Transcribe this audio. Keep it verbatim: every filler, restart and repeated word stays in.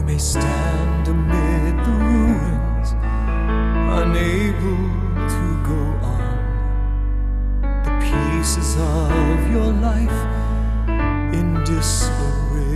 may stand amid the ruins, unable to go on. The pieces of your life in disarray.